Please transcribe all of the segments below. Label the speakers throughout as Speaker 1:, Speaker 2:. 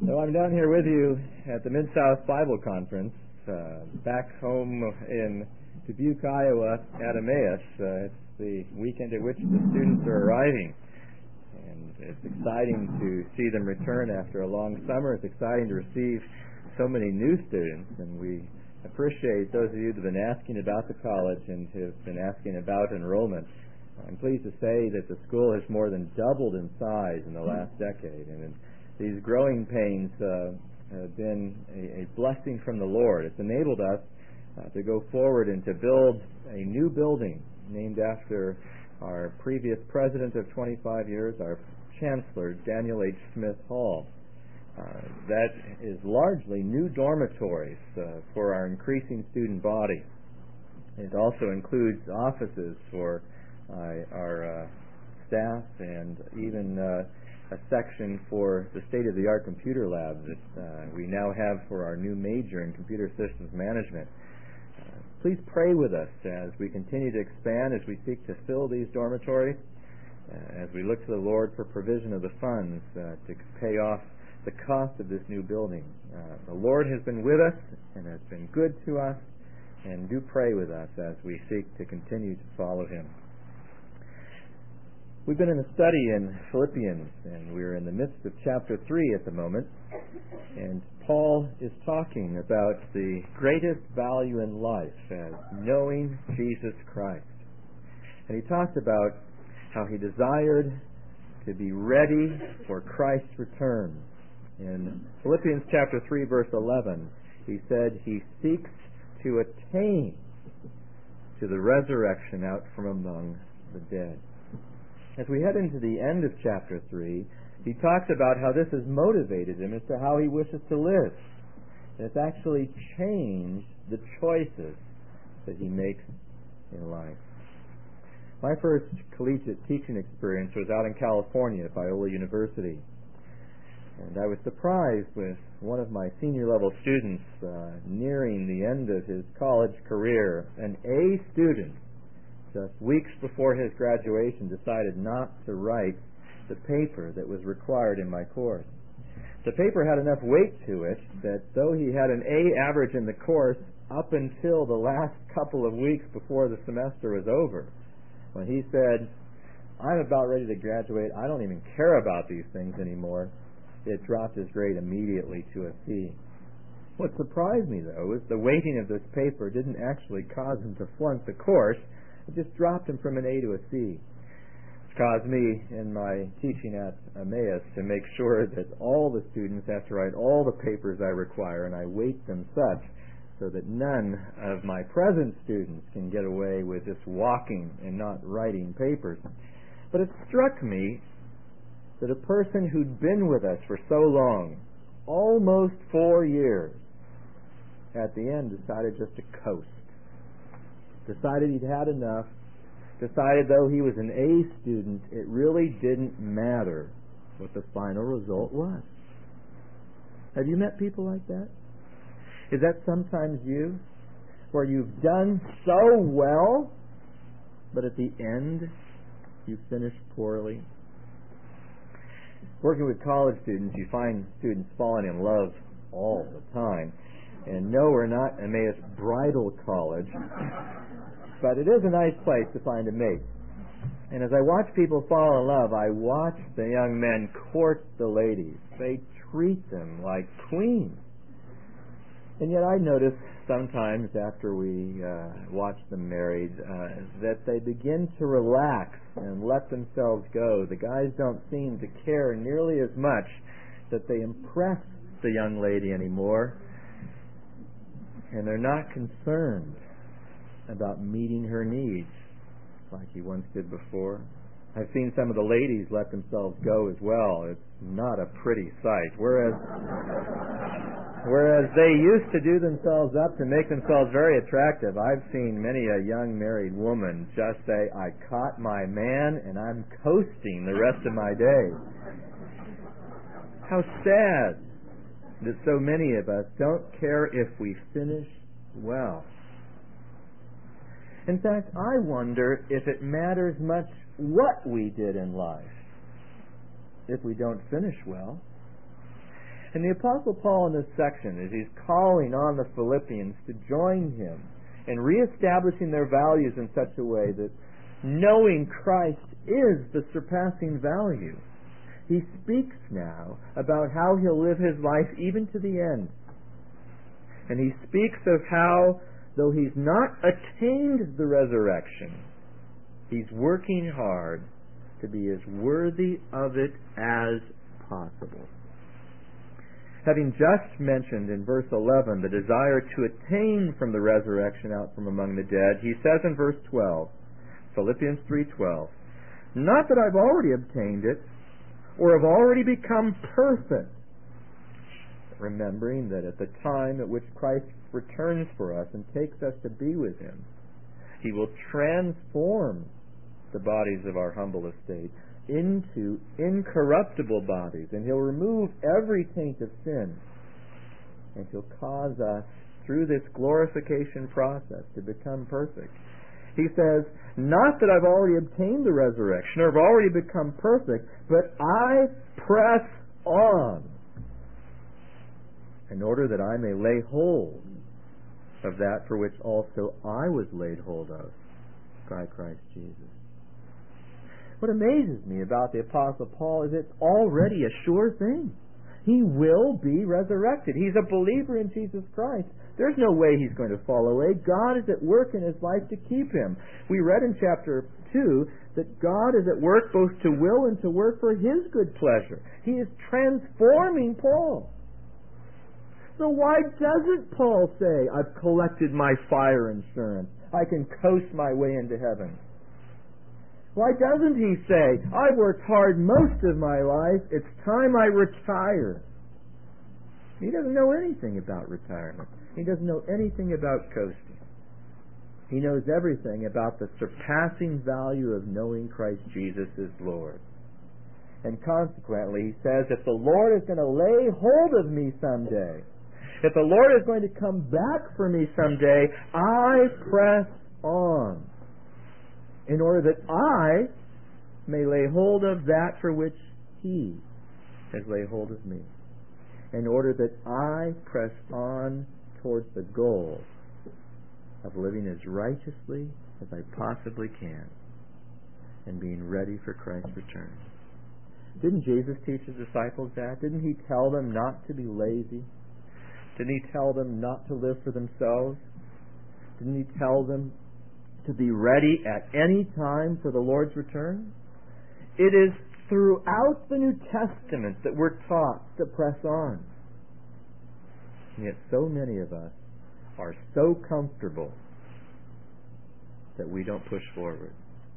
Speaker 1: So I'm down here with you at the Mid-South Bible Conference, back home in Dubuque, Iowa, at Emmaus. It's the weekend at which the students are arriving, and it's exciting to see them return after a long summer. It's exciting to receive so many new students, and we appreciate those of you that have been asking about the college and have been asking about enrollment. I'm pleased to say that the school has more than doubled in size in the last decade, and these growing pains have been a blessing from the Lord. It's enabled us to go forward and to build a new building named after our previous president of 25 years, our Chancellor, Daniel H. Smith Hall. That is largely new dormitories for our increasing student body. It also includes offices for our staff and even a section for the state-of-the-art computer lab that we now have for our new major in computer systems management. Please pray with us as we continue to expand, as we seek to fill these dormitories, as we look to the Lord for provision of the funds to pay off the cost of this new building. The Lord has been with us and has been good to us, and do pray with us as we seek to continue to follow Him. We've been in a study in Philippians, and we're in the midst of chapter 3 at the moment, and Paul is talking about the greatest value in life as knowing Jesus Christ. And he talks about how he desired to be ready for Christ's return. In Philippians chapter 3, verse 11, he said he seeks to attain to the resurrection out from among the dead. As we head into the end of chapter 3, he talks about how this has motivated him as to how he wishes to live. And it's actually changed the choices that he makes in life. My first collegiate teaching experience was out in California at Biola University. And I was surprised with one of my senior level students nearing the end of his college career, an A student, just weeks before his graduation, decided not to write the paper that was required in my course. The paper had enough weight to it that though he had an A average in the course up until the last couple of weeks before the semester was over, when he said, "I'm about ready to graduate, I don't even care about these things anymore," it dropped his grade immediately to a C. What surprised me, though, is the weighting of this paper didn't actually cause him to flunk the course. It just dropped him from an A to a C. It's caused me in my teaching at Emmaus to make sure that all the students have to write all the papers I require, and I weight them such so that none of my present students can get away with just walking and not writing papers. But it struck me that a person who'd been with us for so long, almost 4 years, at the end decided just to coast. Decided he'd had enough, decided though he was an A student, it really didn't matter what the final result was. Have you met people like that? Is that sometimes you? Where you've done so well, but at the end, you finish poorly? Working with college students, you find students falling in love all the time. And no, we're not Emmaus Bridal College, but it is a nice place to find a mate. And as I watch people fall in love, I watch the young men court the ladies. They treat them like queens. And yet I notice sometimes after we watch them married that they begin to relax and let themselves go. The guys don't seem to care nearly as much that they impress the young lady anymore. And they're not concerned about meeting her needs like he once did before. I've seen some of the ladies let themselves go as well. It's not a pretty sight. Whereas they used to do themselves up to make themselves very attractive, I've seen many a young married woman just say, "I caught my man and I'm coasting the rest of my day." How sad that so many of us don't care if we finish well. In fact, I wonder if it matters much what we did in life if we don't finish well. And the Apostle Paul in this section, as he's calling on the Philippians to join him in reestablishing their values in such a way that knowing Christ is the surpassing value, he speaks now about how he'll live his life even to the end. And he speaks of how, though he's not attained the resurrection, he's working hard to be as worthy of it as possible. Having just mentioned in verse 11 the desire to attain from the resurrection out from among the dead, he says in verse 12, Philippians 3:12, "Not that I've already obtained it, or have already become perfect," remembering that at the time at which Christ returns for us and takes us to be with him, he will transform the bodies of our humble estate into incorruptible bodies, and he'll remove every taint of sin, and he'll cause us through this glorification process to become perfect. He says, "Not that I've already obtained the resurrection or have already become perfect, but I press on in order that I may lay hold of that for which also I was laid hold of by Christ Jesus." What amazes me about the Apostle Paul is it's already a sure thing. He will be resurrected. He's a believer in Jesus Christ. There's no way he's going to fall away. God is at work in his life to keep him. We read in chapter 2 that God is at work both to will and to work for his good pleasure. He is transforming Paul. So why doesn't Paul say, "I've collected my fire insurance. I can coast my way into heaven"? Why doesn't he say, "I've worked hard most of my life. It's time I retire"? He doesn't know anything about retirement. He doesn't know anything about coasting. He knows everything about the surpassing value of knowing Christ Jesus as Lord. And consequently, he says, if the Lord is going to lay hold of me someday, if the Lord is going to come back for me someday, I press on in order that I may lay hold of that for which he has laid hold of me, in order that I press on towards the goal of living as righteously as I possibly can and being ready for Christ's return. Didn't Jesus teach his disciples that? Didn't he tell them not to be lazy? Didn't he tell them not to live for themselves? Didn't he tell them to be ready at any time for the Lord's return? It is throughout the New Testament that we're taught to press on. And yet so many of us are so comfortable that we don't push forward.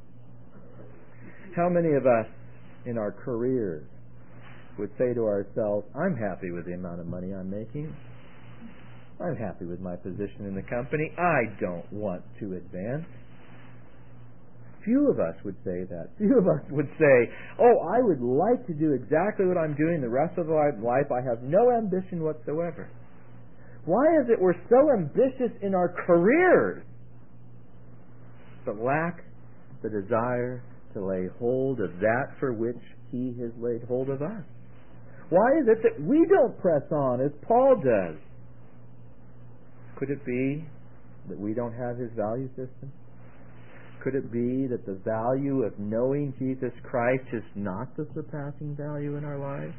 Speaker 1: How many of us in our careers would say to ourselves, "I'm happy with the amount of money I'm making. I'm happy with my position in the company. I don't want to advance"? Few of us would say that. Few of us would say, "Oh, I would like to do exactly what I'm doing the rest of my life. I have no ambition whatsoever." Why is it we're so ambitious in our careers but lack the desire to lay hold of that for which he has laid hold of us? Why is it that we don't press on as Paul does? Could it be that we don't have his value system? Could it be that the value of knowing Jesus Christ is not the surpassing value in our lives?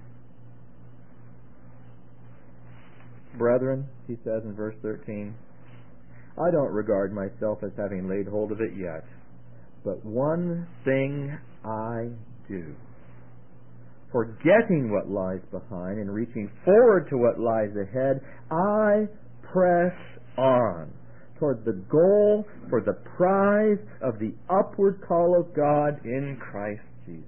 Speaker 1: "Brethren," he says in verse 13, "I don't regard myself as having laid hold of it yet, but one thing I do, forgetting what lies behind and reaching forward to what lies ahead, I press on toward the goal for the prize of the upward call of God in Christ Jesus."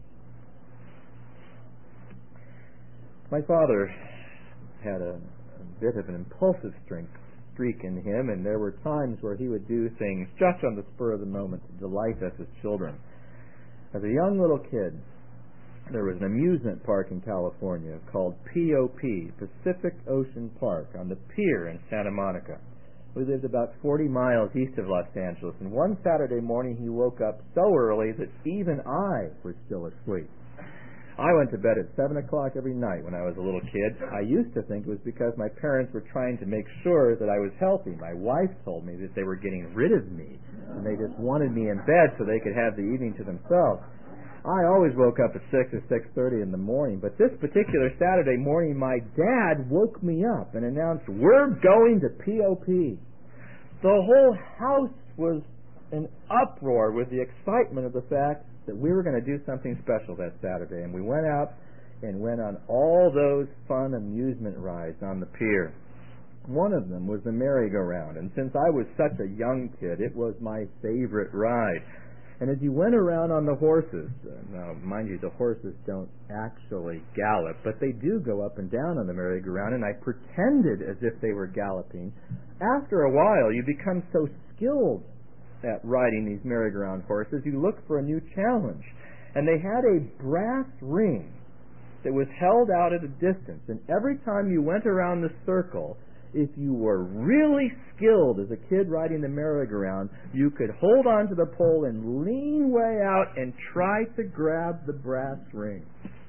Speaker 1: My father had a bit of an impulsive streak in him, and there were times where he would do things just on the spur of the moment to delight us as children. As a young little kid, there was an amusement park in California called POP, Pacific Ocean Park, on the pier in Santa Monica. We lived about 40 miles east of Los Angeles, and one Saturday morning he woke up so early that even I was still asleep. I went to bed at 7 o'clock every night when I was a little kid. I used to think it was because my parents were trying to make sure that I was healthy. My wife told me that they were getting rid of me, and they just wanted me in bed so they could have the evening to themselves. I always woke up at 6 or 6:30 in the morning, but this particular Saturday morning, my dad woke me up and announced, "We're going to POP." The whole house was in uproar with the excitement of the fact that we were going to do something special that Saturday, and we went out and went on all those fun amusement rides on the pier. One of them was the merry-go-round, and since I was such a young kid, it was my favorite ride. And as you went around on the horses, now mind you, the horses don't actually gallop, but they do go up and down on the merry-go-round, and I pretended as if they were galloping. After a while, you become so skilled at riding these merry-go-round horses, you look for a new challenge. And they had a brass ring that was held out at a distance, and every time you went around the circle, if you were really skilled as a kid riding the merry-go-round, you could hold on to the pole and lean way out and try to grab the brass ring.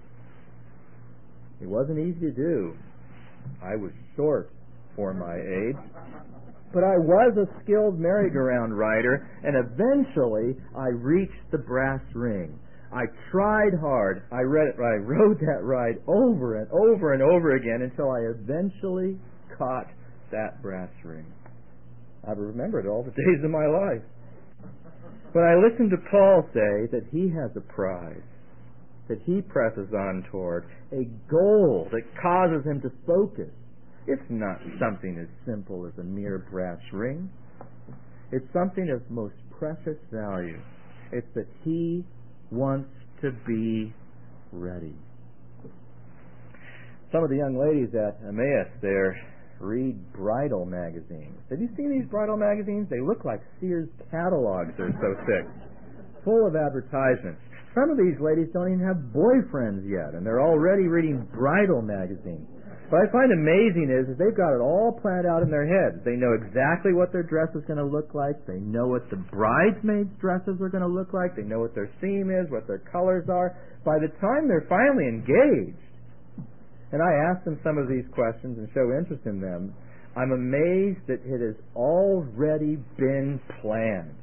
Speaker 1: It wasn't easy to do. I was short for my age. But I was a skilled merry-go-round rider, and eventually I reached the brass ring. I tried hard. I rode that ride over and over and over again until I eventually caught that brass ring. I've remembered all the days of my life. When I listened to Paul say that he has a prize, that he presses on toward, a goal that causes him to focus, it's not something as simple as a mere brass ring. It's something of most precious value. It's that he wants to be ready. Some of the young ladies at Emmaus there read bridal magazines. Have you seen these bridal magazines? They look like Sears catalogs. They're so thick, full of advertisements. Some of these ladies don't even have boyfriends yet, and they're already reading bridal magazines. What I find amazing is that they've got it all planned out in their heads. They know exactly what their dress is going to look like. They know what the bridesmaids' dresses are going to look like. They know what their theme is, what their colors are. By the time they're finally engaged, and I ask them some of these questions and show interest in them, I'm amazed that it has already been planned.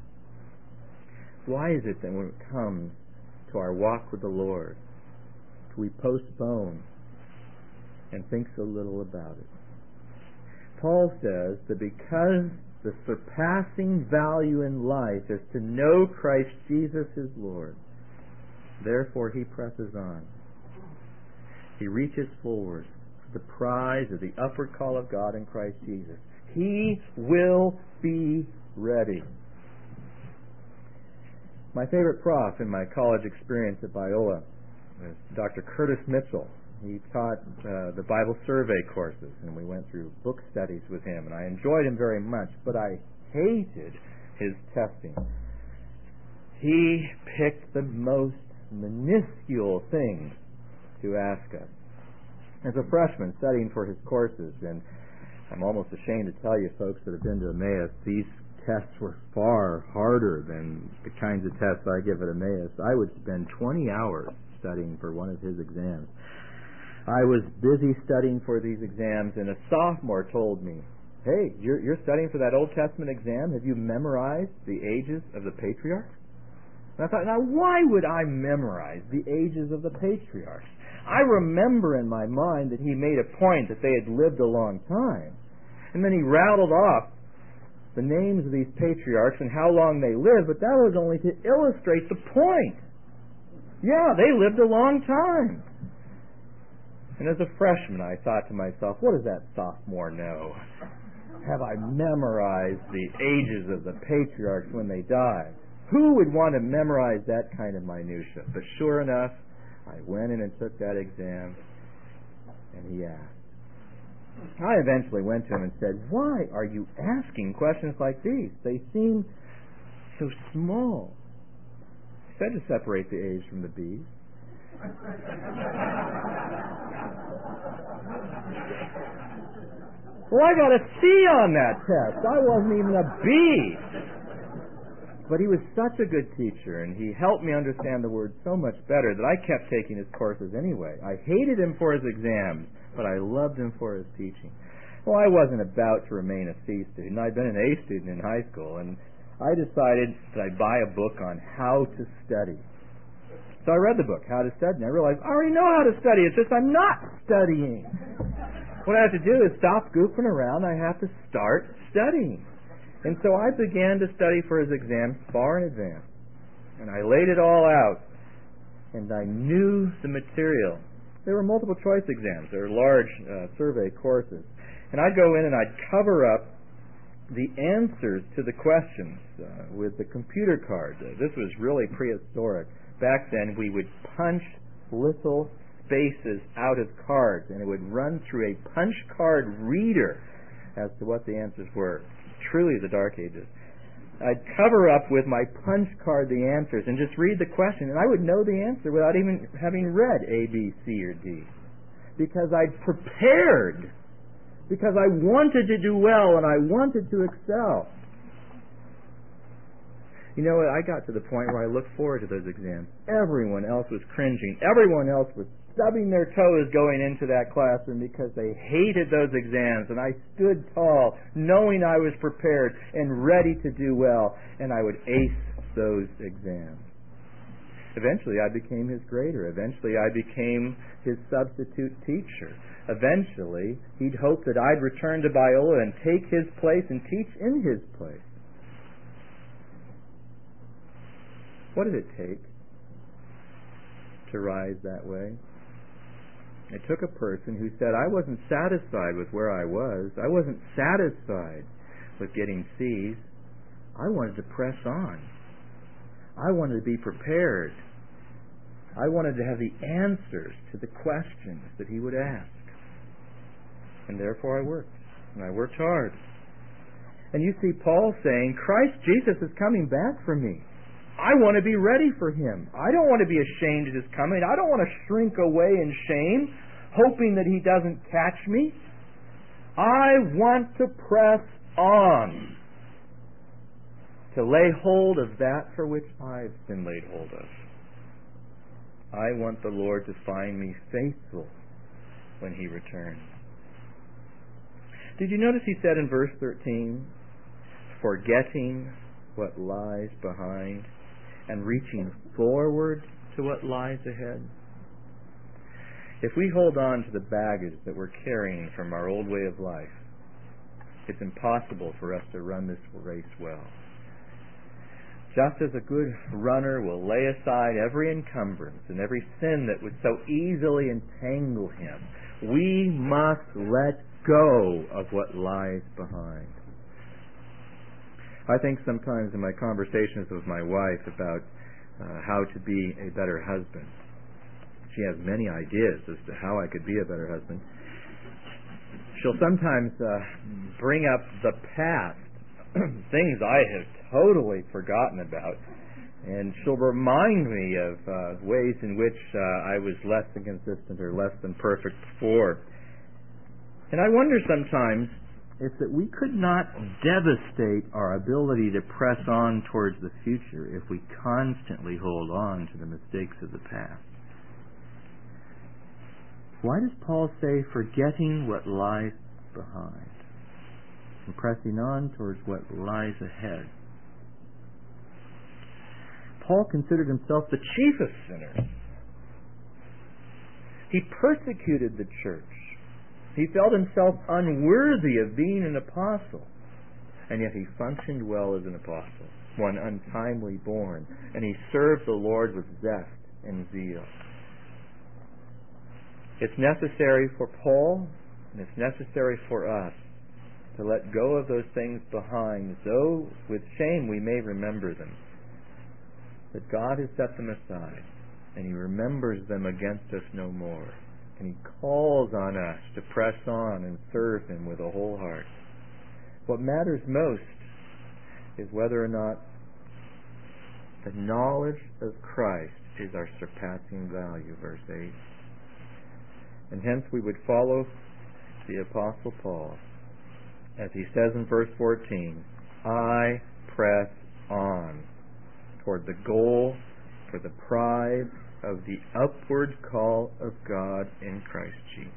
Speaker 1: Why is it that when it comes to our walk with the Lord, we postpone and think so little about it? Paul says that because the surpassing value in life is to know Christ Jesus his Lord, therefore he presses on. He reaches forward for the prize of the upward call of God in Christ Jesus. He will be ready. My favorite prof in my college experience at Biola was Dr. Curtis Mitchell. He taught the Bible survey courses, and we went through book studies with him, and I enjoyed him very much, but I hated his testing. He picked the most minuscule things to ask us. As a freshman studying for his courses, and I'm almost ashamed to tell you folks that have been to Emmaus, these tests were far harder than the kinds of tests I give at Emmaus. I would spend 20 hours studying for one of his exams. I was busy studying for these exams, and a sophomore told me, "Hey, you're studying for that Old Testament exam? Have you memorized the ages of the patriarchs?" And I thought, now why would I memorize the ages of the patriarchs? I remember in my mind that he made a point that they had lived a long time. And then he rattled off the names of these patriarchs and how long they lived, but that was only to illustrate the point. Yeah, they lived a long time. And as a freshman, I thought to myself, what does that sophomore know? Have I memorized the ages of the patriarchs when they died? Who would want to memorize that kind of minutia? But sure enough, I went in and took that exam, and he asked. I eventually went to him and said, "Why are you asking questions like these? They seem so small." He said to separate the A's from the B's. Well, I got a C on that test. I wasn't even a B. But he was such a good teacher, and he helped me understand the Word so much better that I kept taking his courses anyway. I hated him for his exams, but I loved him for his teaching. Well, I wasn't about to remain a C student. I'd been an A student in high school, and I decided that I'd buy a book on how to study. So I read the book, How to Study, and I realized I already know how to study. It's just I'm not studying. What I have to do is stop goofing around. I have to start studying. And so I began to study for his exams far in advance. And I laid it all out. And I knew the material. There were multiple choice exams. There were large survey courses. And I'd go in and I'd cover up the answers to the questions with the computer card. This was really prehistoric. Back then we would punch little spaces out of cards, and it would run through a punch card reader as to what the answers were. Truly the Dark Ages. I'd cover up with my punch card the answers and just read the question, and I would know the answer without even having read A, B, C, or D. Because I'd prepared. Because I wanted to do well and I wanted to excel. You know what? I got to the point where I looked forward to those exams. Everyone else was cringing. Everyone else was stubbing their toes going into that classroom because they hated those exams. And I stood tall, knowing I was prepared and ready to do well. And I would ace those exams. Eventually, I became his grader. Eventually, I became his substitute teacher. Eventually, he'd hope that I'd return to Biola and take his place and teach in his place. What did it take to rise that way? It took a person who said, I wasn't satisfied with where I was. I wasn't satisfied with getting C's. I wanted to press on. I wanted to be prepared. I wanted to have the answers to the questions that he would ask. And therefore I worked. And I worked hard. And you see Paul saying, Christ Jesus is coming back for me. I want to be ready for Him. I don't want to be ashamed of His coming. I don't want to shrink away in shame, hoping that He doesn't catch me. I want to press on, to lay hold of that for which I've been laid hold of. I want the Lord to find me faithful when He returns. Did you notice he said in verse 13, forgetting what lies behind and reaching forward to what lies ahead? If we hold on to the baggage that we're carrying from our old way of life, it's impossible for us to run this race well. Just as a good runner will lay aside every encumbrance and every sin that would so easily entangle him, we must let go of what lies behind. I think sometimes in my conversations with my wife about how to be a better husband, she has many ideas as to how I could be a better husband. She'll sometimes bring up the past, things I have totally forgotten about, and she'll remind me of ways in which I was less than consistent or less than perfect before. And I wonder sometimes if that we could not devastate our ability to press on towards the future if we constantly hold on to the mistakes of the past. Why does Paul say, forgetting what lies behind and pressing on towards what lies ahead? Paul considered himself the chief of sinners. He persecuted the church. He felt himself unworthy of being an apostle. And yet he functioned well as an apostle, one untimely born. And he served the Lord with zest and zeal. It's necessary for Paul, and it's necessary for us to let go of those things behind, though with shame we may remember them. That God has set them aside, and He remembers them against us no more. And He calls on us to press on and serve Him with a whole heart. What matters most is whether or not the knowledge of Christ is our surpassing value, verse 8. And hence we would follow the Apostle Paul, as he says in verse 14, I press on toward the goal for the prize of the upward call of God in Christ Jesus.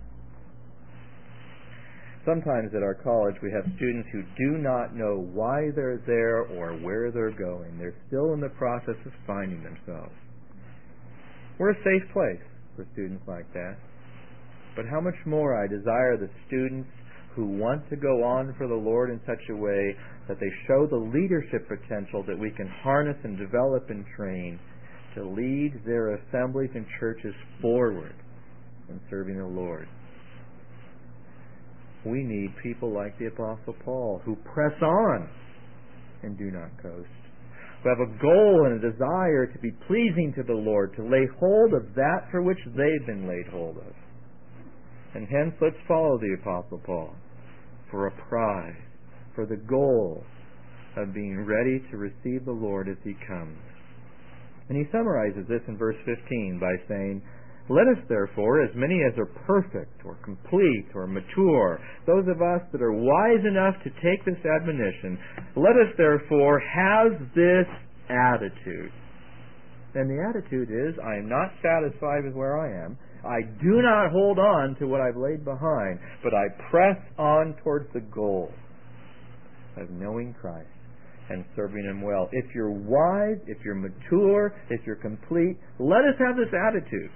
Speaker 1: Sometimes at our college we have students who do not know why they're there or where they're going. They're still in the process of finding themselves. We're a safe place for students like that. But how much more I desire the students who want to go on for the Lord in such a way that they show the leadership potential that we can harness and develop and train to lead their assemblies and churches forward in serving the Lord. We need people like the Apostle Paul who press on and do not coast, who have a goal and a desire to be pleasing to the Lord, to lay hold of that for which they've been laid hold of. And hence, let's follow the Apostle Paul for a prize, for the goal of being ready to receive the Lord as He comes. And he summarizes this in verse 15 by saying, "Let us therefore, as many as are perfect or complete or mature, those of us that are wise enough to take this admonition, let us therefore have this attitude." And the attitude is, I am not satisfied with where I am. I do not hold on to what I've laid behind, but I press on towards the goal of knowing Christ and serving Him well. If you're wise, if you're mature, if you're complete, let us have this attitude.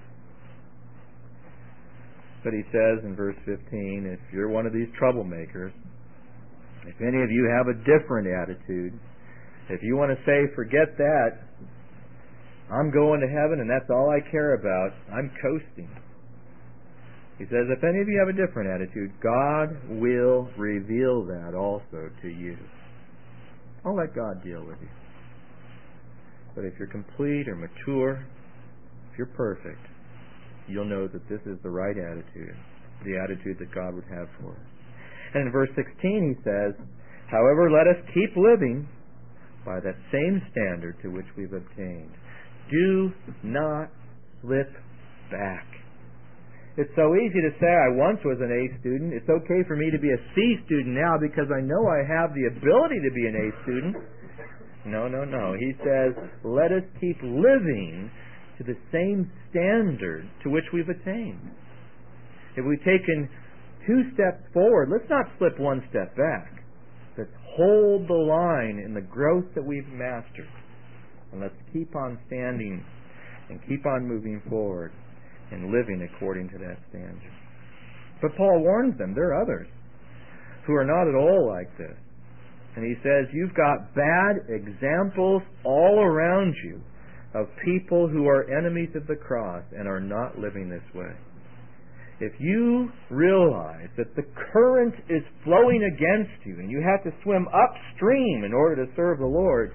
Speaker 1: But he says in verse 15, if you're one of these troublemakers, if any of you have a different attitude, if you want to say, forget that, I'm going to heaven and that's all I care about, I'm coasting. He says, if any of you have a different attitude, God will reveal that also to you. I'll let God deal with you. But if you're complete or mature, if you're perfect, you'll know that this is the right attitude, the attitude that God would have for us. And in verse 16 he says, however, let us keep living by that same standard to which we've obtained. Do not slip back. It's so easy to say, I once was an A student. It's okay for me to be a C student now because I know I have the ability to be an A student. No. He says, let us keep living to the same standard to which we've attained. If we've taken 2 steps forward, let's not slip 1 step back. Let's hold the line in the growth that we've mastered. And let's keep on standing and keep on moving forward and living according to that standard. But Paul warns them, there are others who are not at all like this. And he says, you've got bad examples all around you of people who are enemies of the cross and are not living this way. If you realize that the current is flowing against you and you have to swim upstream in order to serve the Lord,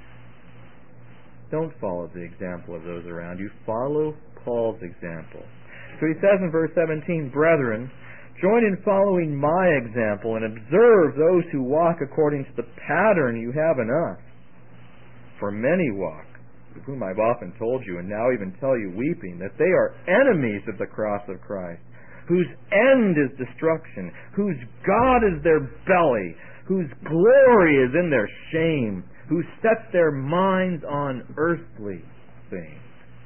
Speaker 1: don't follow the example of those around you. Follow Paul's example. So he says in verse 17, brethren, join in following my example and observe those who walk according to the pattern you have in us. For many walk, of whom I've often told you and now even tell you weeping, that they are enemies of the cross of Christ, whose end is destruction, whose God is their belly, whose glory is in their shame, who set their minds on earthly things.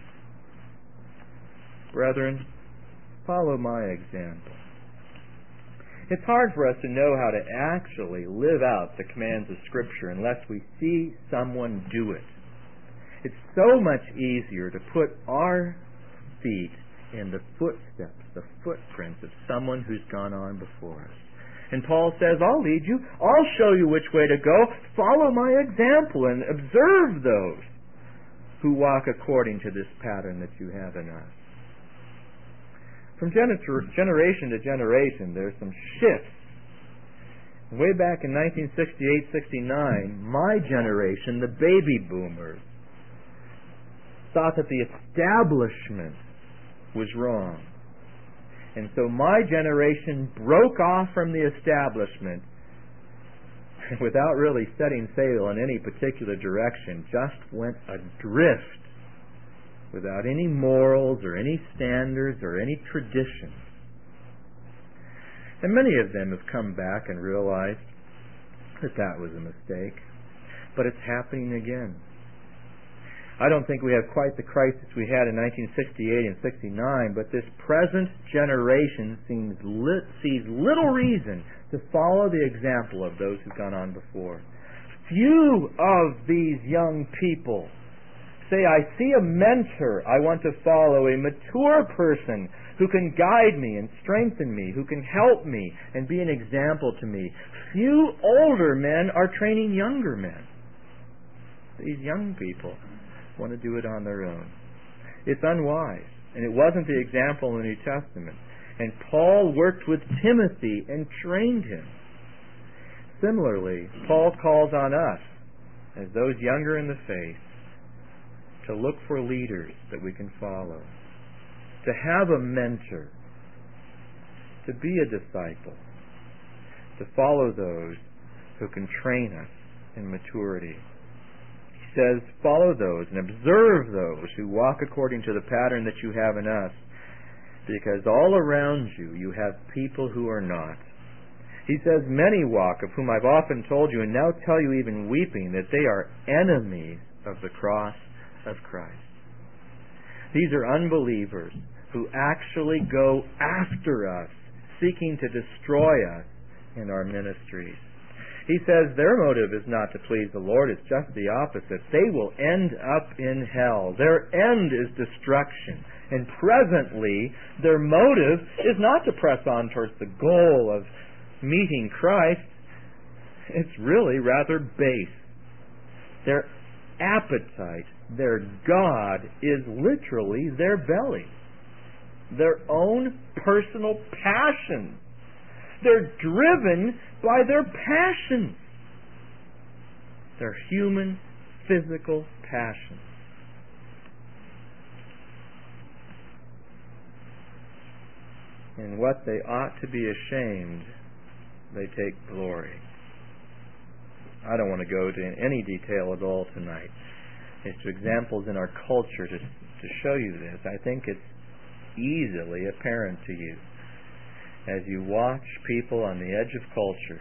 Speaker 1: Brethren, follow my example. It's hard for us to know how to actually live out the commands of Scripture unless we see someone do it. It's so much easier to put our feet in the footsteps, the footprints of someone who's gone on before us. And Paul says, I'll lead you. I'll show you which way to go. Follow my example and observe those who walk according to this pattern that you have in us. From generation to generation, there's some shifts. Way back in 1968-69, my generation, the baby boomers, thought that the establishment was wrong. And so my generation broke off from the establishment without really setting sail in any particular direction, just went adrift without any morals or any standards or any traditions. And many of them have come back and realized that that was a mistake. But it's happening again. I don't think we have quite the crisis we had in 1968 and 69, but this present generation sees little reason to follow the example of those who've gone on before. Few of these young people say, I see a mentor I want to follow, a mature person who can guide me and strengthen me, who can help me and be an example to me. Few older men are training younger men. These young people want to do it on their own. It's unwise, and it wasn't the example in the New Testament. And Paul worked with Timothy and trained him. Similarly, Paul calls on us, as those younger in the faith, to look for leaders that we can follow, to have a mentor, to be a disciple, to follow those who can train us in maturity. He says, follow those and observe those who walk according to the pattern that you have in us, because all around you, you have people who are not. He says, many walk, of whom I've often told you, and now tell you even weeping, that they are enemies of the cross of Christ. These are unbelievers who actually go after us, seeking to destroy us in our ministries. He says their motive is not to please the Lord, it's just the opposite. They will end up in hell. Their end is destruction. And presently, their motive is not to press on towards the goal of meeting Christ. It's really rather base. Their appetite, their God, is literally their belly. Their own personal passions. They're driven by their passions. Their human, physical passions. In what they ought to be ashamed, they take glory. I don't want to go to any detail at all tonight. It's examples in our culture to show you this. I think it's easily apparent to you as you watch people on the edge of culture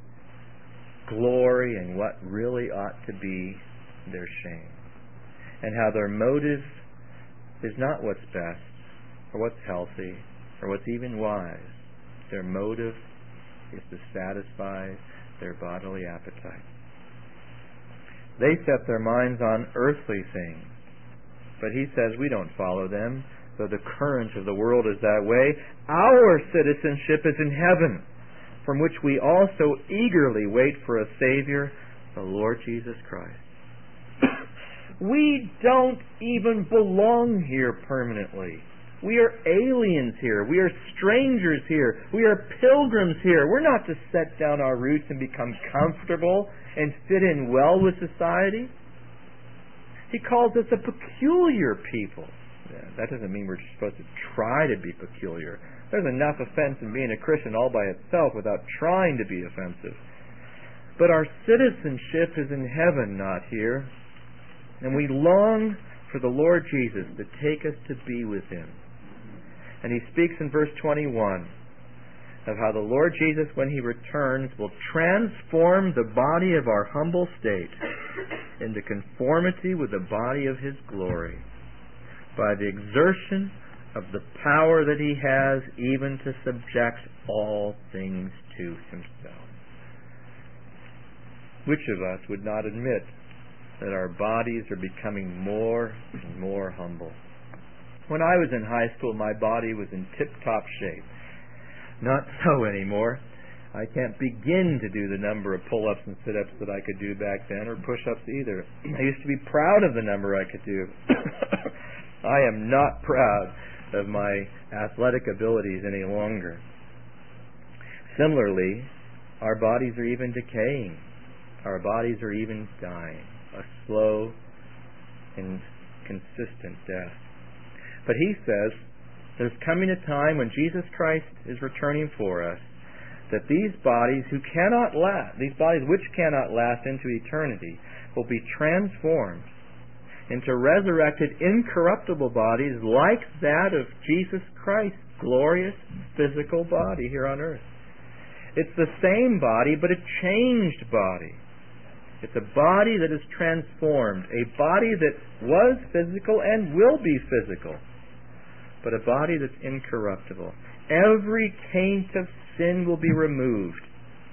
Speaker 1: glory in what really ought to be their shame, and how their motive is not what's best or what's healthy or what's even wise. Their motive is to satisfy their bodily appetite. They set their minds on earthly things, but he says we don't follow them, though the current of the world is that way. Our citizenship is in heaven, from which we also eagerly wait for a Savior, the Lord Jesus Christ. We don't even belong here permanently. We are aliens here. We are strangers here. We are pilgrims here. We're not to set down our roots and become comfortable and fit in well with society. He calls us a peculiar people. That doesn't mean we're supposed to try to be peculiar. There's enough offense in being a Christian all by itself without trying to be offensive. But our citizenship is in heaven, not here. And we long for the Lord Jesus to take us to be with Him. And he speaks in verse 21 of how the Lord Jesus, when He returns, will transform the body of our humble state into conformity with the body of His glory by the exertion of the power that He has even to subject all things to Himself. Which of us would not admit that our bodies are becoming more and more humble? When I was in high school, my body was in tip-top shape. Not so anymore. I can't begin to do the number of pull-ups and sit-ups that I could do back then, or push-ups either. I used to be proud of the number I could do. I am not proud of my athletic abilities any longer. Similarly, our bodies are even decaying. Our bodies are even dying. A slow and consistent death. But he says there's coming a time when Jesus Christ is returning for us, that these bodies which cannot last into eternity will be transformed into resurrected, incorruptible bodies like that of Jesus Christ's glorious physical body here on earth. It's the same body, but a changed body. It's a body that is transformed, a body that was physical and will be physical, but a body that's incorruptible. Every taint of sin will be removed,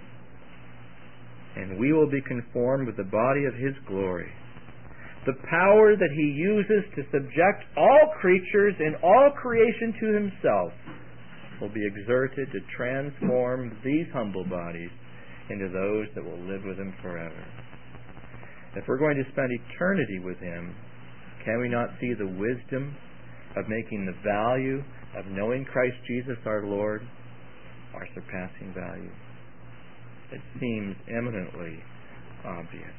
Speaker 1: and we will be conformed with the body of His glory. The power that He uses to subject all creatures and all creation to Himself will be exerted to transform these humble bodies into those that will live with Him forever. If we're going to spend eternity with Him, can we not see the wisdom of making the value of knowing Christ Jesus our Lord our surpassing value? It seems eminently obvious.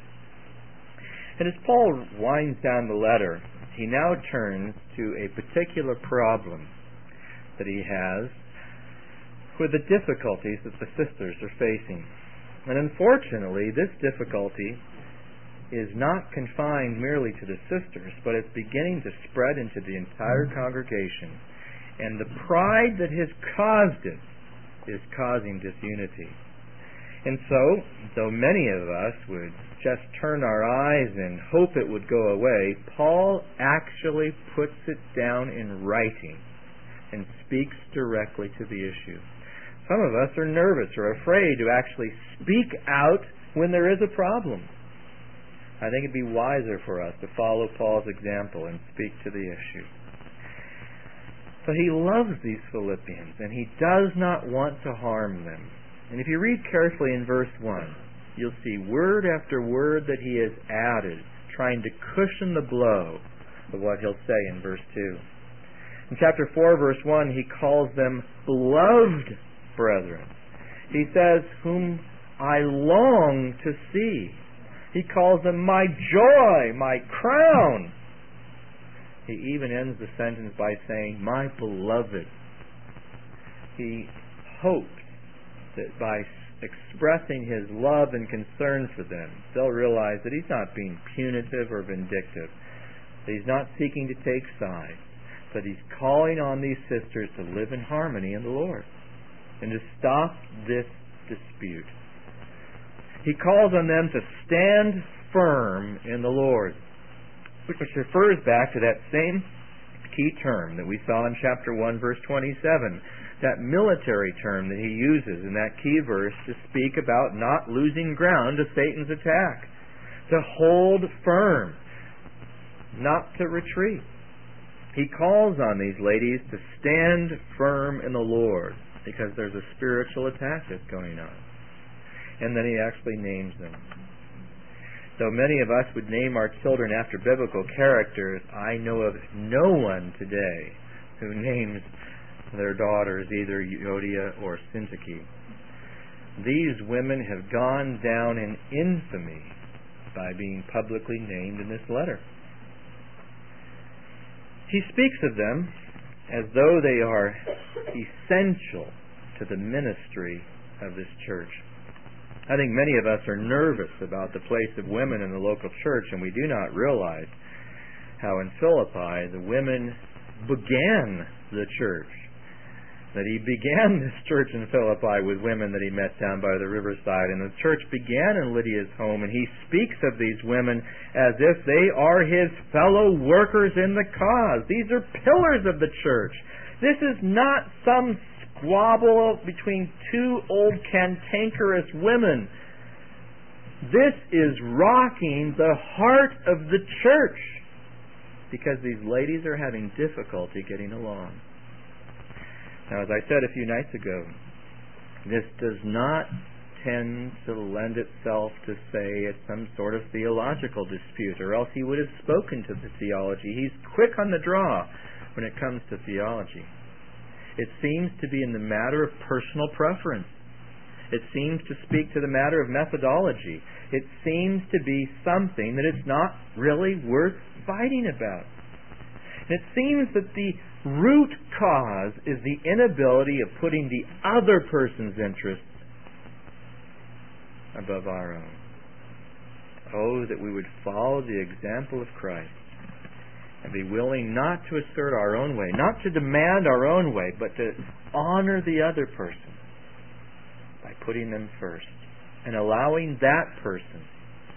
Speaker 1: And as Paul winds down the letter, he now turns to a particular problem that he has with the difficulties that the sisters are facing. And unfortunately, this difficulty is not confined merely to the sisters, but it's beginning to spread into the entire congregation. And the pride that has caused it is causing disunity. And so, though many of us would just turn our eyes and hope it would go away, Paul actually puts it down in writing and speaks directly to the issue. Some of us are nervous or afraid to actually speak out when there is a problem. I think it'd be wiser for us to follow Paul's example and speak to the issue. So he loves these Philippians, and he does not want to harm them. And if you read carefully in verse 1, you'll see word after word that he has added, trying to cushion the blow of what he'll say in verse 2. In chapter 4, verse 1, he calls them beloved brethren. He says, whom I long to see. He calls them my joy, my crown. He even ends the sentence by saying, my beloved. He hopes that by expressing his love and concern for them, they'll realize that he's not being punitive or vindictive, that he's not seeking to take sides, but he's calling on these sisters to live in harmony in the Lord and to stop this dispute. He calls on them to stand firm in the Lord, which refers back to that same key term that we saw in chapter 1, verse 27, that military term that he uses in that key verse to speak about not losing ground to Satan's attack, to hold firm, not to retreat. He calls on these ladies to stand firm in the Lord because there's a spiritual attack that's going on. And then he actually names them. Though many of us would name our children after biblical characters, I know of no one today who names their daughters either Euodia or Syntyche. These women have gone down in infamy by being publicly named in this letter. He speaks of them as though they are essential to the ministry of this church. I think many of us are nervous about the place of women in the local church, and we do not realize how in Philippi the women began the church. That he began this church in Philippi with women that he met down by the riverside, and the church began in Lydia's home, and he speaks of these women as if they are his fellow workers in the cause. These are pillars of the church. This is not some squabble between two old cantankerous women. This is rocking the heart of the church because these ladies are having difficulty getting along. Now, as I said a few nights ago, this does not tend to lend itself to say it's some sort of theological dispute, or else he would have spoken to the theology. He's quick on the draw when it comes to theology. It seems to be in the matter of personal preference. It seems to speak to the matter of methodology. It seems to be something that it's not really worth fighting about. And it seems that the root cause is the inability of putting the other person's interests above our own. Oh, that we would follow the example of Christ and be willing not to assert our own way, not to demand our own way, but to honor the other person by putting them first and allowing that person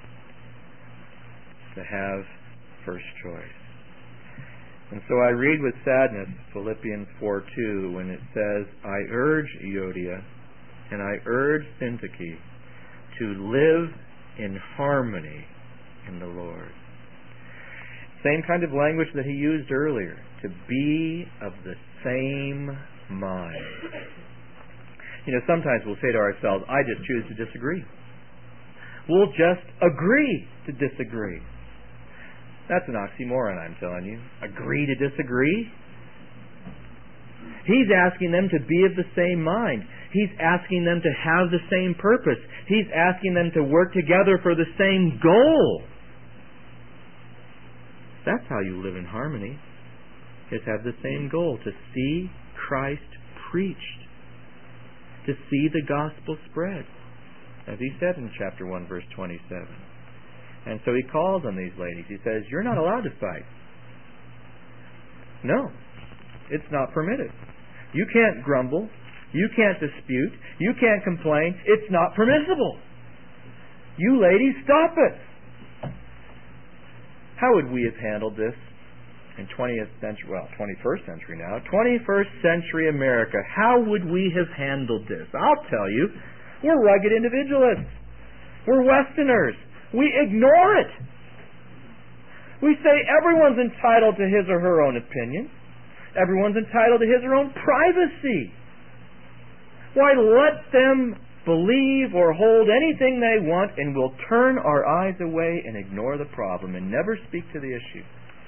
Speaker 1: to have first choice. And so I read with sadness Philippians 4:2 when it says, I urge Euodia and I urge Syntyche to live in harmony in the Lord. Same kind of language that he used earlier, to be of the same mind. Sometimes we'll say to ourselves, I just choose to disagree. We'll just agree to disagree. That's an oxymoron, I'm telling you. Agree to disagree? He's asking them to be of the same mind. He's asking them to have the same purpose. He's asking them to work together for the same goal. That's how you live in harmony, is have the same goal, to see Christ preached, to see the gospel spread, as he said in chapter 1, verse 27. And so he calls on these ladies. He says, you're not allowed to fight. No, it's not permitted. You can't grumble. You can't dispute. You can't complain. It's not permissible. You ladies, stop it. How would we have handled this in 21st century now, 21st century America? How would we have handled this? I'll tell you, we're rugged individualists. We're Westerners. We ignore it. We say everyone's entitled to his or her own opinion. Everyone's entitled to his or her own privacy. Why, let them believe or hold anything they want, and we'll turn our eyes away and ignore the problem and never speak to the issue.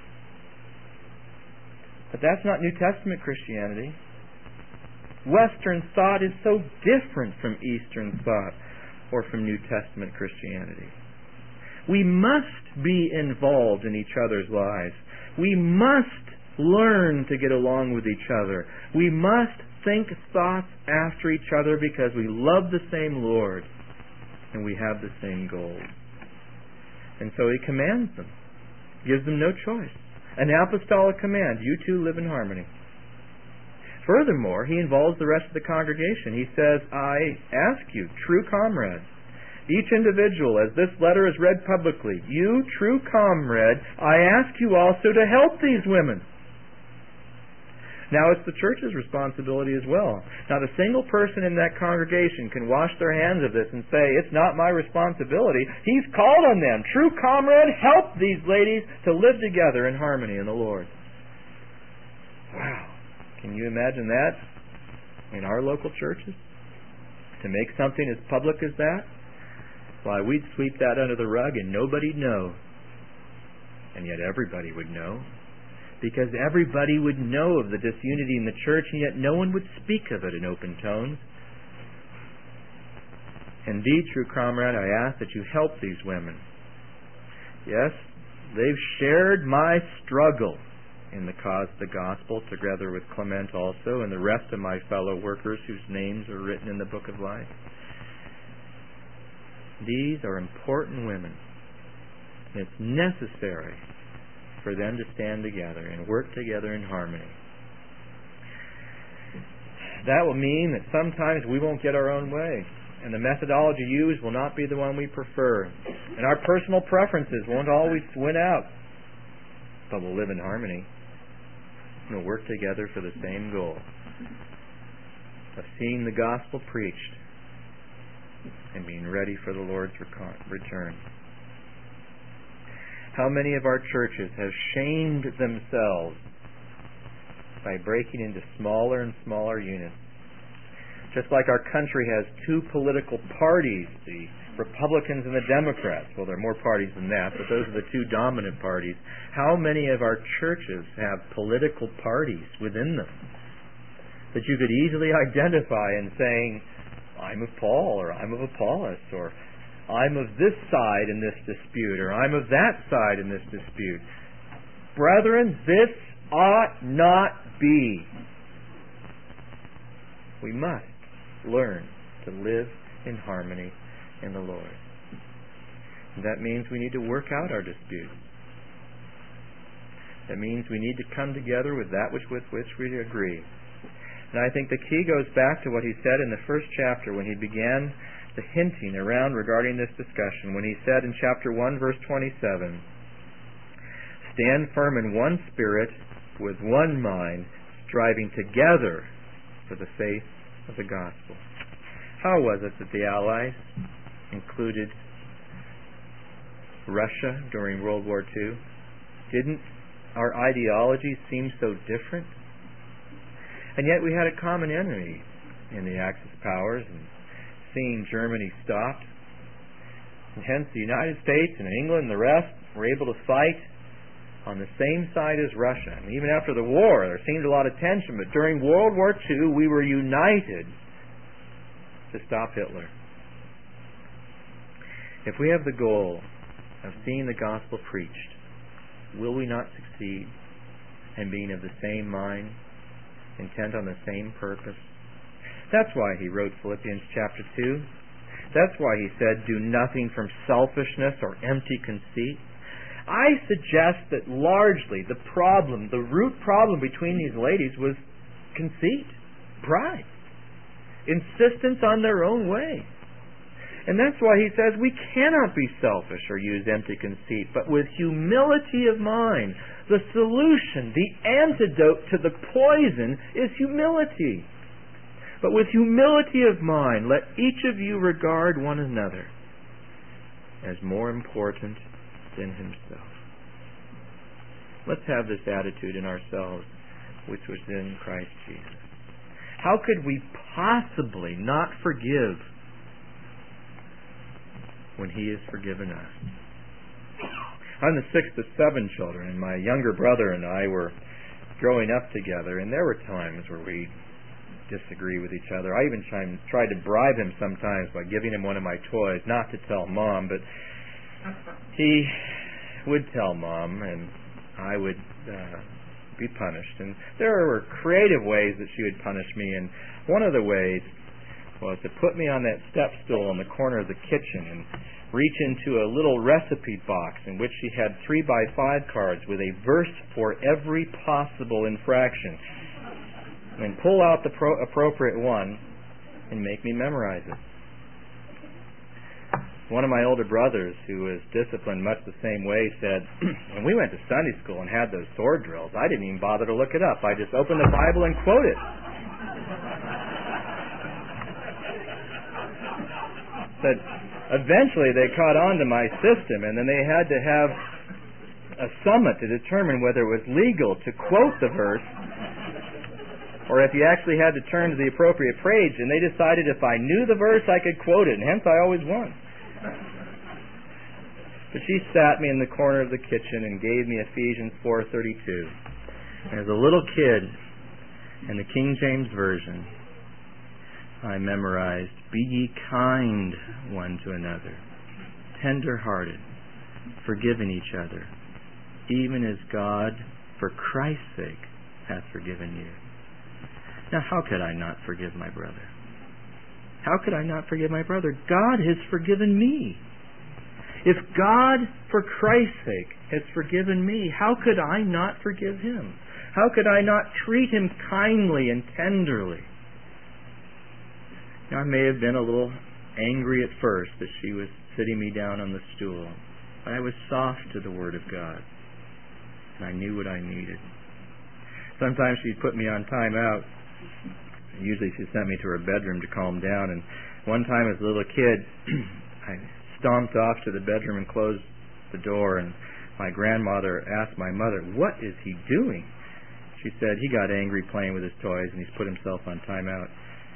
Speaker 1: But that's not New Testament Christianity. Western thought is so different from Eastern thought or from New Testament Christianity. We must be involved in each other's lives. We must learn to get along with each other. We must think thoughts after each other because we love the same Lord and we have the same goals. And so he commands them, gives them no choice. An apostolic command, you two live in harmony. Furthermore, he involves the rest of the congregation. He says, I ask you, true comrades, each individual, as this letter is read publicly, you, true comrade, I ask you also to help these women. Now it's the church's responsibility as well. Not a single person in that congregation can wash their hands of this and say, it's not my responsibility. He's called on them. True comrade, help these ladies to live together in harmony in the Lord. Wow. Can you imagine that in our local churches? To make something as public as that? Why, we'd sweep that under the rug and nobody'd know. And yet everybody would know. Because everybody would know of the disunity in the church, and yet no one would speak of it in open tones. Indeed, true comrade, I ask that you help these women. Yes, they've shared my struggle in the cause of the gospel, together with Clement also, and the rest of my fellow workers whose names are written in the book of life. These are important women. It's necessary for them to stand together and work together in harmony. That will mean that sometimes we won't get our own way, and the methodology used will not be the one we prefer, and our personal preferences won't always win out. But we'll live in harmony. We'll work together for the same goal of seeing the gospel preached and being ready for the Lord's return. How many of our churches have shamed themselves by breaking into smaller and smaller units? Just like our country has two political parties, the Republicans and the Democrats. Well, there are more parties than that, but those are the two dominant parties. How many of our churches have political parties within them that you could easily identify in saying, I'm of Paul, or I'm of Apollos, or I'm of this side in this dispute, or I'm of that side in this dispute. Brethren, this ought not be. We must learn to live in harmony in the Lord. And that means we need to work out our disputes. That means we need to come together with that with which we agree. And I think the key goes back to what he said in the first chapter when he began the hinting around regarding this discussion, when he said in chapter 1, verse 27, stand firm in one spirit, with one mind, striving together for the faith of the gospel. How was it that the Allies included Russia during World War II? Didn't our ideologies seem so different? And yet we had a common enemy in the Axis powers, and seeing Germany stopped. And hence the United States and England and the rest were able to fight on the same side as Russia. And even after the war, there seemed a lot of tension, but during World War II, we were united to stop Hitler. If we have the goal of seeing the gospel preached, will we not succeed in being of the same mind, intent on the same purpose? That's why he wrote Philippians chapter 2. That's why he said, do nothing from selfishness or empty conceit. I suggest that largely the root problem between these ladies was conceit, pride, insistence on their own way. And that's why he says we cannot be selfish or use empty conceit, but with humility of mind. The solution, the antidote to the poison is humility. But with humility of mind, let each of you regard one another as more important than himself. Let's have this attitude in ourselves, which was in Christ Jesus. How could we possibly not forgive when He has forgiven us? I'm the sixth of 7 children, and my younger brother and I were growing up together, and there were times where we disagree with each other. I even tried to bribe him sometimes by giving him one of my toys, not to tell Mom, but he would tell Mom, and I would be punished. And there were creative ways that she would punish me, and one of the ways was to put me on that step stool in the corner of the kitchen and reach into a little recipe box in which she had 3x5 cards with a verse for every possible infraction, and pull out the appropriate one and make me memorize it. One of my older brothers, who was disciplined much the same way, said, when we went to Sunday school and had those sword drills, I didn't even bother to look it up. I just opened the Bible and quote it. Said, eventually they caught on to my system, and then they had to have a summit to determine whether it was legal to quote the verse or if you actually had to turn to the appropriate page, and they decided if I knew the verse, I could quote it, and hence I always won. But she sat me in the corner of the kitchen and gave me Ephesians 4:32. And as a little kid, in the King James Version, I memorized, be ye kind one to another, tender-hearted, forgiving each other, even as God, for Christ's sake, hath forgiven you. Now, how could I not forgive my brother? How could I not forgive my brother? God has forgiven me. If God, for Christ's sake, has forgiven me, how could I not forgive him? How could I not treat him kindly and tenderly? Now, I may have been a little angry at first that she was sitting me down on the stool, but I was soft to the Word of God, and I knew what I needed. Sometimes she'd put me on time out. Usually she sent me to her bedroom to calm down, and one time as a little kid, I stomped off to the bedroom and closed the door, and my grandmother asked my mother, what is he doing? She said, he got angry playing with his toys, and he's put himself on time out.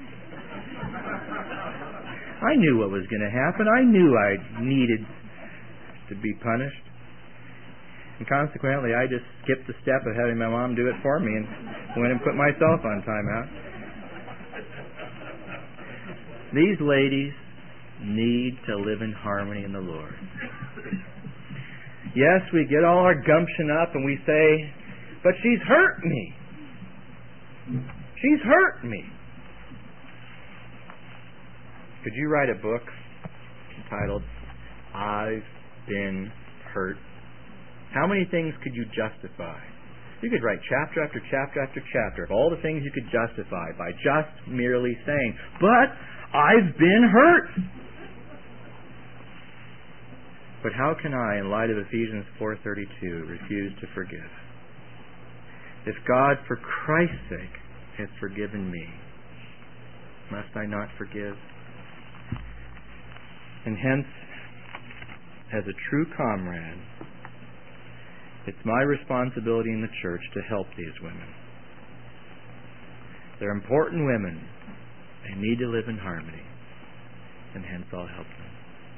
Speaker 1: I knew what was going to happen. I knew I needed to be punished. And consequently, I just skipped the step of having my mom do it for me and went and put myself on timeout. These ladies need to live in harmony in the Lord. Yes, we get all our gumption up and we say, but she's hurt me. She's hurt me. Could you write a book entitled, I've Been Hurt? How many things could you justify? You could write chapter after chapter after chapter of all the things you could justify by just merely saying, but I've been hurt. But how can I, in light of Ephesians 4:32, refuse to forgive? If God, for Christ's sake, has forgiven me, must I not forgive? And hence, as a true comrade, it's my responsibility in the church to help these women. They're important women. They need to live in harmony. And hence I'll help them.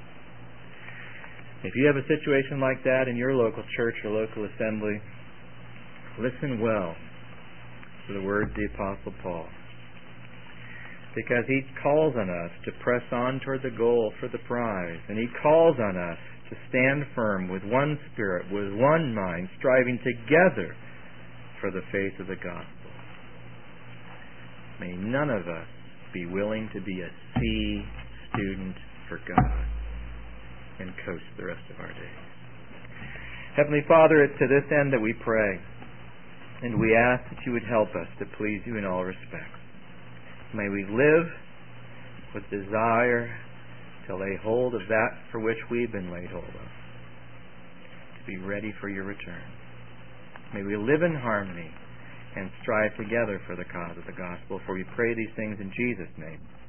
Speaker 1: If you have a situation like that in your local church or local assembly, listen well to the words of the Apostle Paul. Because he calls on us to press on toward the goal for the prize. And he calls on us to stand firm with one spirit, with one mind, striving together for the faith of the gospel. May none of us be willing to be a C student for God and coast the rest of our days. Heavenly Father, it's to this end that we pray, and we ask that you would help us to please you in all respects. May we live with desire to lay hold of that for which we've been laid hold of, to be ready for your return. May we live in harmony and strive together for the cause of the gospel, for we pray these things in Jesus' name.